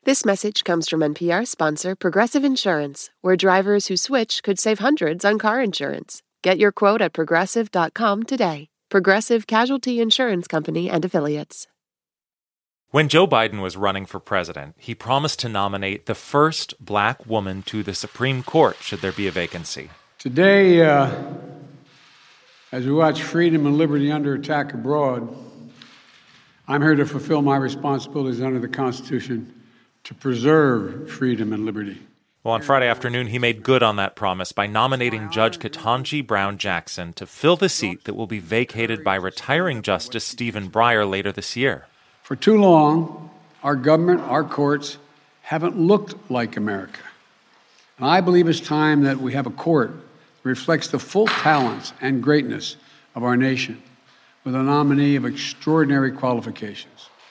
This message comes from NPR sponsor Progressive Insurance, where drivers who switch could save hundreds on car insurance. Get your quote at Progressive.com today. Progressive Casualty Insurance Company and Affiliates. When Joe Biden was running for president, he promised to nominate the first black woman to the Supreme Court should there be a vacancy. Today, as we watch freedom and liberty under attack abroad, I'm here to fulfill my responsibilities under the Constitution to preserve freedom and liberty. Well, on Friday afternoon, he made good on that promise by nominating Judge Ketanji Brown Jackson to fill the seat that will be vacated by retiring Justice Stephen Breyer later this year. For too long, our government, our courts, haven't looked like America. And I believe it's time that we have a court that reflects the full talents and greatness of our nation, with a nominee of extraordinary qualifications.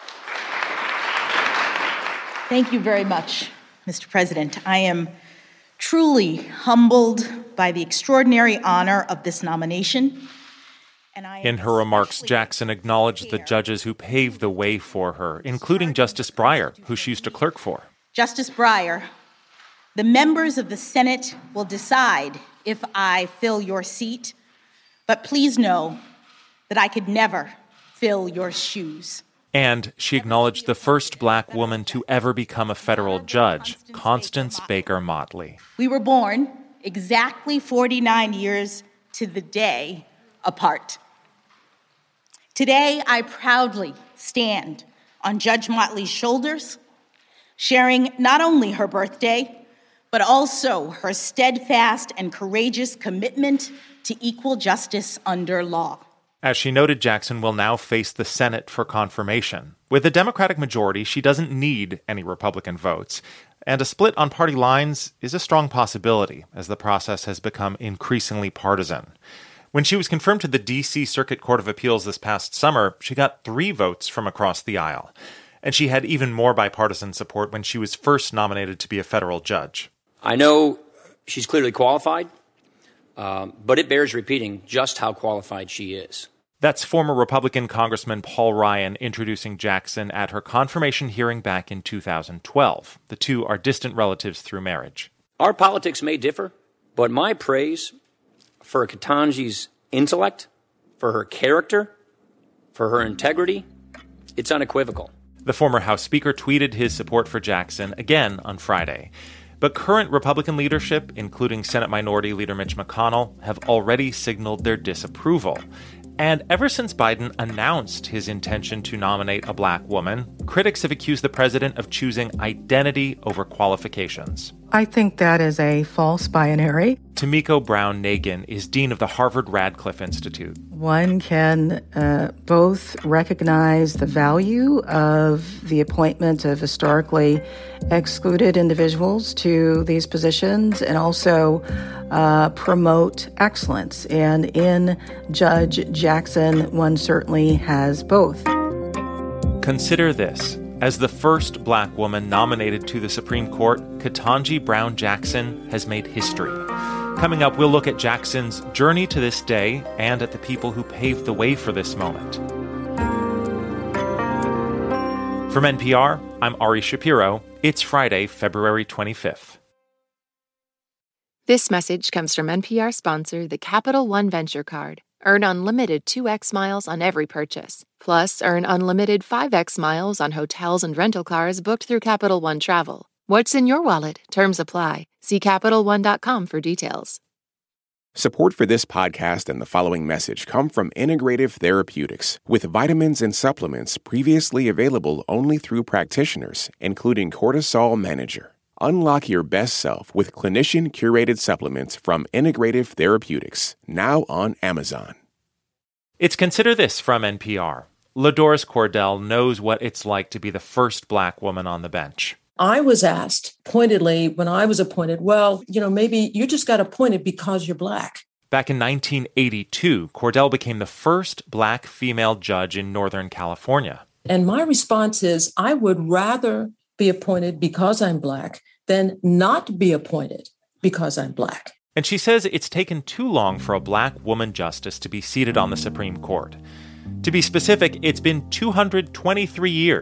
Thank you very much, Mr. President. I am truly humbled by the extraordinary honor of this nomination. In her remarks, Jackson acknowledged the judges who paved the way for her, including Justice Breyer, who she used to clerk for. Justice Breyer, the members of the Senate will decide if I fill your seat, but please know that I could never fill your shoes. And she acknowledged the first black woman to ever become a federal judge, Constance Baker Motley. We were born exactly 49 years to the day apart. Today, I proudly stand on Judge Motley's shoulders, sharing not only her birthday, but also her steadfast and courageous commitment to equal justice under law. As she noted, Jackson will now face the Senate for confirmation. With a Democratic majority, she doesn't need any Republican votes. And a split on party lines is a strong possibility, as the process has become increasingly partisan. When she was confirmed to the D.C. Circuit Court of Appeals this past summer, she got 3 votes from across the aisle. And she had even more bipartisan support when she was first nominated to be a federal judge. I know she's clearly qualified, but it bears repeating just how qualified she is. That's former Republican Congressman Paul Ryan introducing Jackson at her confirmation hearing back in 2012. The two are distant relatives through marriage. Our politics may differ, but my praise for Ketanji's intellect, for her character, for her integrity, it's unequivocal. The former House Speaker tweeted his support for Jackson again on Friday. But current Republican leadership, including Senate Minority Leader Mitch McConnell, have already signaled their disapproval. And ever since Biden announced his intention to nominate a black woman, critics have accused the president of choosing identity over qualifications. I think that is a false binary. Tomiko Brown Nagin is dean of the Harvard Radcliffe Institute. One can both recognize the value of the appointment of historically excluded individuals to these positions and also promote excellence. And in Judge Jackson, one certainly has both. Consider this. As the first black woman nominated to the Supreme Court, Ketanji Brown Jackson has made history. Coming up, we'll look at Jackson's journey to this day and at the people who paved the way for this moment. From NPR, I'm Ari Shapiro. It's Friday, February 25th. This message comes from NPR sponsor, the Capital One Venture Card. Earn unlimited 2x miles on every purchase. Plus, earn unlimited 5x miles on hotels and rental cars booked through Capital One Travel. What's in your wallet? Terms apply. See CapitalOne.com for details. Support for this podcast and the following message come from Integrative Therapeutics, with vitamins and supplements previously available only through practitioners, including Cortisol Manager. Unlock your best self with clinician-curated supplements from Integrative Therapeutics, now on Amazon. It's Consider This from NPR. LaDoris Cordell knows what it's like to be the first black woman on the bench. I was asked pointedly when I was appointed, well, maybe you just got appointed because you're black. Back in 1982, Cordell became the first black female judge in Northern California. And my response is, I would rather be appointed because I'm black than not be appointed because I'm black. And she says it's taken too long for a black woman justice to be seated on the Supreme Court. To be specific, it's been 223 years.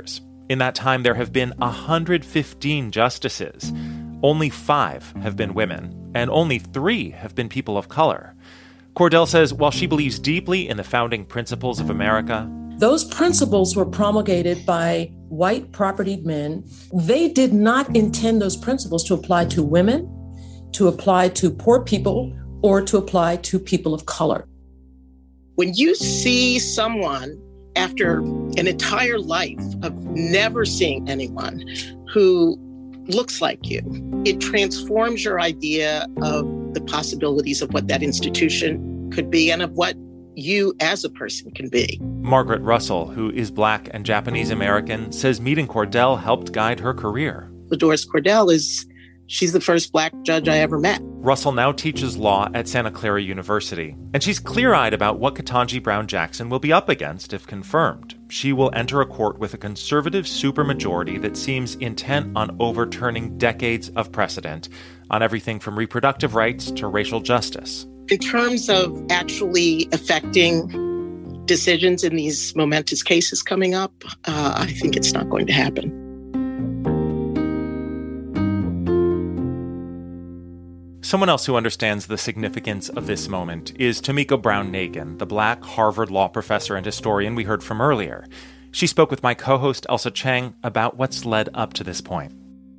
In that time, there have been 115 justices. Only 5 have been women, and only 3 have been people of color. Cordell says while she believes deeply in the founding principles of America, those principles were promulgated by white propertied men. They did not intend those principles to apply to women, to apply to poor people, or to apply to people of color. When you see someone after an entire life of never seeing anyone who looks like you, it transforms your idea of the possibilities of what that institution could be and of what you as a person can be. Margaret Russell, who is Black and Japanese American, says meeting Cordell helped guide her career. Doris Cordell she's the first Black judge I ever met. Russell now teaches law at Santa Clara University, and she's clear-eyed about what Ketanji Brown Jackson will be up against if confirmed. She will enter a court with a conservative supermajority that seems intent on overturning decades of precedent on everything from reproductive rights to racial justice. In terms of actually affecting decisions in these momentous cases coming up, I think it's not going to happen. Someone else who understands the significance of this moment is Tomiko Brown-Nagin, the Black Harvard law professor and historian we heard from earlier. She spoke with my co-host Elsa Chang about what's led up to this point.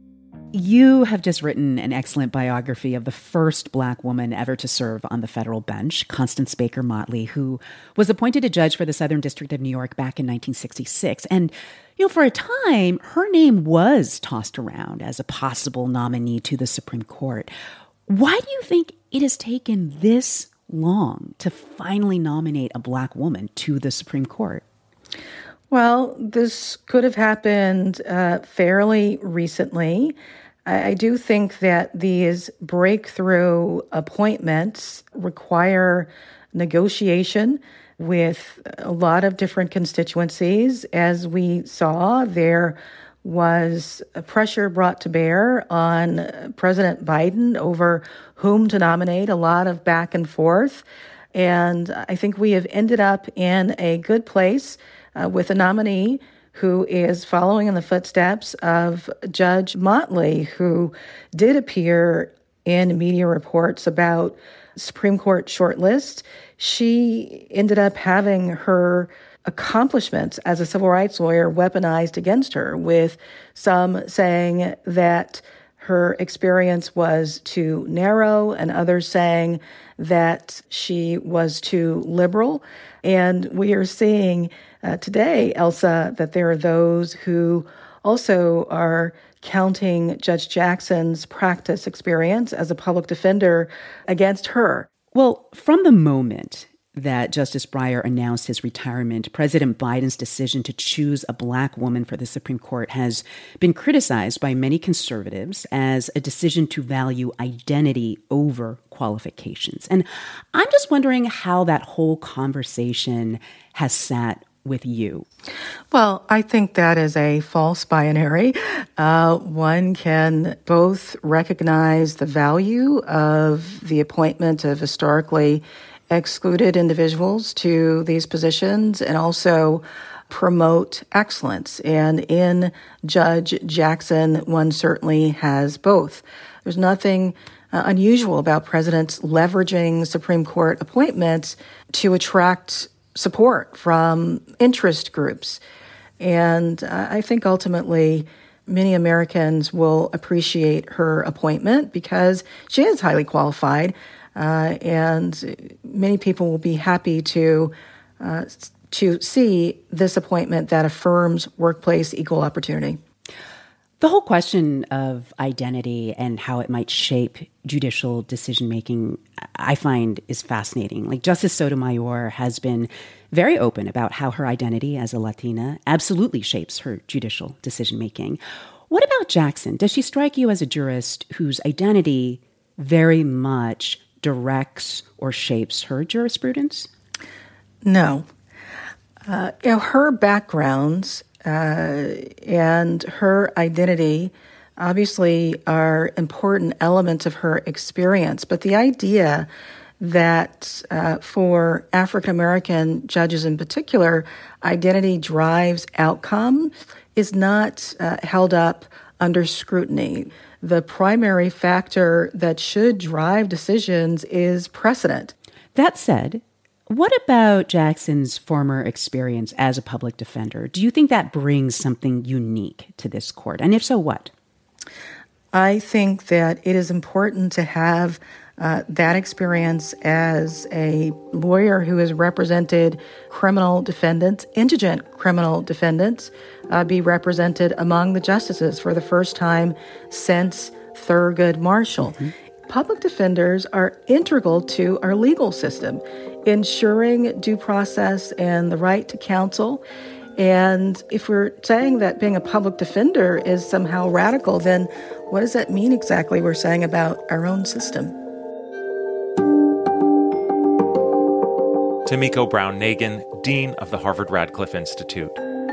You have just written an excellent biography of the first Black woman ever to serve on the federal bench, Constance Baker Motley, who was appointed a judge for the Southern District of New York back in 1966. And, for a time, her name was tossed around as a possible nominee to the Supreme Court. Why do you think it has taken this long to finally nominate a Black woman to the Supreme Court? Well, this could have happened fairly recently. I do think that these breakthrough appointments require negotiation with a lot of different constituencies. As we saw, there was a pressure brought to bear on President Biden over whom to nominate, a lot of back and forth. And I think we have ended up in a good place with a nominee who is following in the footsteps of Judge Motley, who did appear in media reports about Supreme Court shortlist. She ended up having her accomplishments as a civil rights lawyer weaponized against her, with some saying that her experience was too narrow and others saying that she was too liberal. And we are seeing today, Elsa, that there are those who also are counting Judge Jackson's practice experience as a public defender against her. Well, from the moment that Justice Breyer announced his retirement, President Biden's decision to choose a Black woman for the Supreme Court has been criticized by many conservatives as a decision to value identity over qualifications. And I'm just wondering how that whole conversation has sat with you. Well, I think that is a false binary. One can both recognize the value of the appointment of historically excluded individuals to these positions and also promote excellence. And in Judge Jackson, one certainly has both. There's nothing unusual about presidents leveraging Supreme Court appointments to attract support from interest groups. And I think ultimately many Americans will appreciate her appointment because she is highly qualified. And many people will be happy to see this appointment that affirms workplace equal opportunity. The whole question of identity and how it might shape judicial decision-making, I find, is fascinating. Like, Justice Sotomayor has been very open about how her identity as a Latina absolutely shapes her judicial decision-making. What about Jackson? Does she strike you as a jurist whose identity very much directs or shapes her jurisprudence? No. Her backgrounds and her identity obviously are important elements of her experience. But the idea that for African American judges in particular, identity drives outcome is not held up under scrutiny. The primary factor that should drive decisions is precedent. That said, what about Jackson's former experience as a public defender? Do you think that brings something unique to this court? And if so, what? I think that it is important to have that experience as a lawyer who has represented criminal defendants, indigent criminal defendants, be represented among the justices for the first time since Thurgood Marshall. Mm-hmm. Public defenders are integral to our legal system, ensuring due process and the right to counsel. And if we're saying that being a public defender is somehow radical, then what does that mean exactly we're saying about our own system? Tomiko Brown-Nagin, Dean of the Harvard-Radcliffe Institute.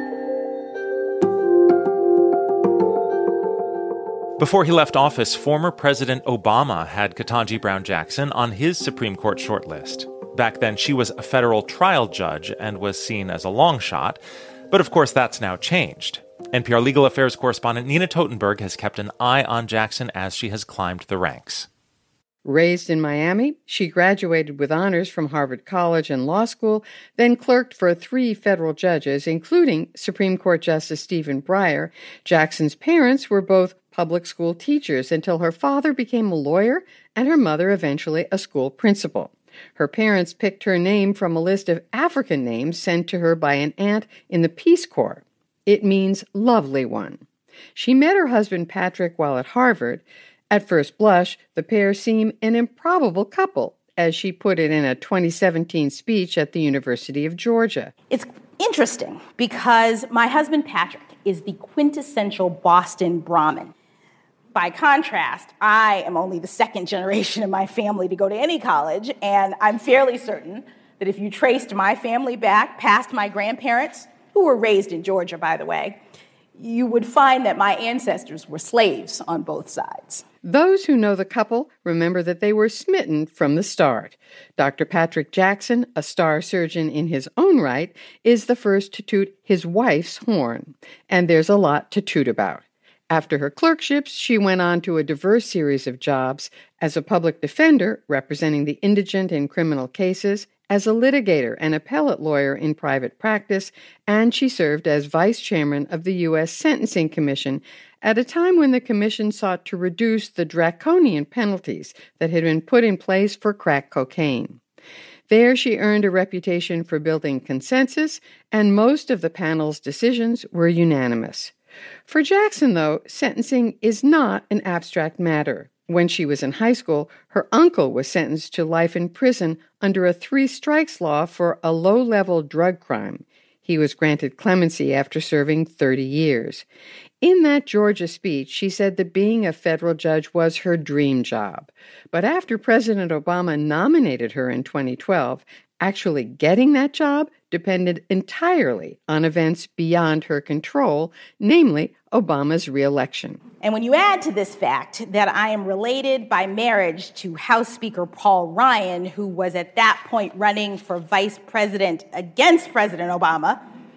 Before he left office, former President Obama had Ketanji Brown Jackson on his Supreme Court shortlist. Back then, she was a federal trial judge and was seen as a long shot. But of course, that's now changed. NPR legal affairs correspondent Nina Totenberg has kept an eye on Jackson as she has climbed the ranks. Raised in Miami, she graduated with honors from Harvard College and Law School, then clerked for 3 federal judges, including Supreme Court Justice Stephen Breyer. Jackson's parents were both public school teachers until her father became a lawyer and her mother eventually a school principal. Her parents picked her name from a list of African names sent to her by an aunt in the Peace Corps. It means lovely one. She met her husband Patrick while at Harvard. At first blush, the pair seem an improbable couple, as she put it in a 2017 speech at the University of Georgia. It's interesting because my husband Patrick is the quintessential Boston Brahmin. By contrast, I am only the second generation in my family to go to any college, and I'm fairly certain that if you traced my family back past my grandparents, who were raised in Georgia, by the way, you would find that my ancestors were slaves on both sides. Those who know the couple remember that they were smitten from the start. Dr. Patrick Jackson, a star surgeon in his own right, is the first to toot his wife's horn. And there's a lot to toot about. After her clerkships, she went on to a diverse series of jobs as a public defender representing the indigent in criminal cases, as a litigator and appellate lawyer in private practice, and she served as vice chairman of the U.S. Sentencing Commission at a time when the commission sought to reduce the draconian penalties that had been put in place for crack cocaine. There she earned a reputation for building consensus, and most of the panel's decisions were unanimous. For Jackson, though, sentencing is not an abstract matter. When she was in high school, her uncle was sentenced to life in prison under a 3-strikes law for a low-level drug crime. He was granted clemency after serving 30 years. In that Georgia speech, she said that being a federal judge was her dream job. But after President Obama nominated her in 2012, actually getting that job depended entirely on events beyond her control, namely Obama's re-election. And when you add to this fact that I am related by marriage to House Speaker Paul Ryan, who was at that point running for vice president against President Obama,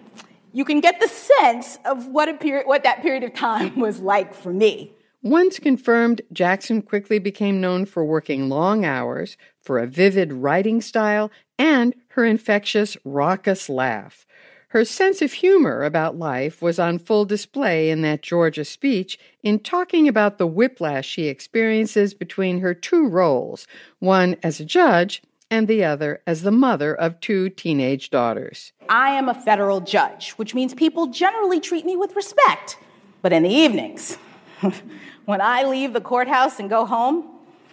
you can get the sense of what that period of time was like for me. Once confirmed, Jackson quickly became known for working long hours, for a vivid writing style, and her infectious, raucous laugh. Her sense of humor about life was on full display in that Georgia speech in talking about the whiplash she experiences between her 2 roles, one as a judge and the other as the mother of 2 teenage daughters. I am a federal judge, which means people generally treat me with respect. But in the evenings, when I leave the courthouse and go home,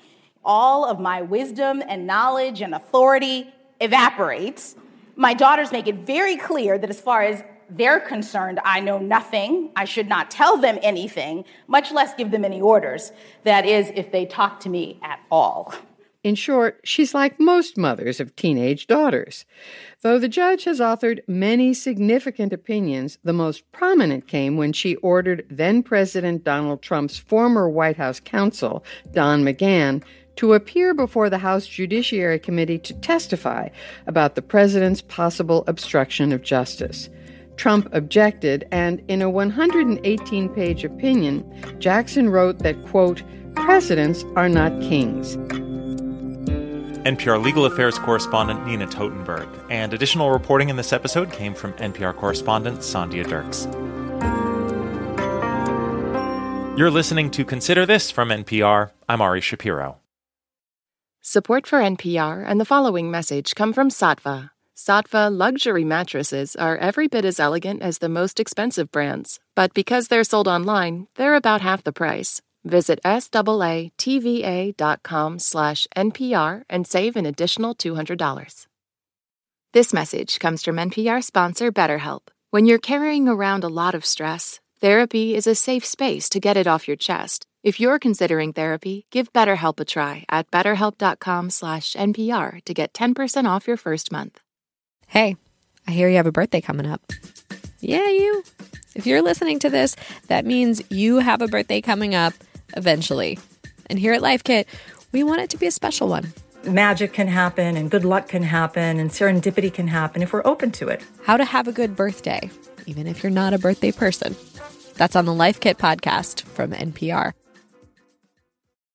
all of my wisdom and knowledge and authority evaporates. My daughters make it very clear that as far as they're concerned, I know nothing. I should not tell them anything, much less give them any orders. That is, if they talk to me at all. In short, she's like most mothers of teenage daughters. Though the judge has authored many significant opinions, the most prominent came when she ordered then-President Donald Trump's former White House counsel, Don McGahn, to appear before the House Judiciary Committee to testify about the president's possible obstruction of justice. Trump objected, and in a 118-page opinion, Jackson wrote that, quote, "Presidents are not kings." NPR legal affairs correspondent Nina Totenberg. And additional reporting in this episode came from NPR correspondent Sandhya Dirks. You're listening to Consider This from NPR. I'm Ari Shapiro. Support for NPR and the following message come from Saatva. Saatva luxury mattresses are every bit as elegant as the most expensive brands, but because they're sold online, they're about half the price. Visit SAATVA.com/NPR and save an additional $200. This message comes from NPR sponsor BetterHelp. When you're carrying around a lot of stress, therapy is a safe space to get it off your chest. If you're considering therapy, give BetterHelp a try at BetterHelp.com/NPR to get 10% off your first month. Hey, I hear you have a birthday coming up. Yeah, you. If you're listening to this, that means you have a birthday coming up eventually. And here at Life Kit, we want it to be a special one. Magic can happen, and good luck can happen, and serendipity can happen if we're open to it. How to have a good birthday, even if you're not a birthday person. That's on the Life Kit podcast from NPR.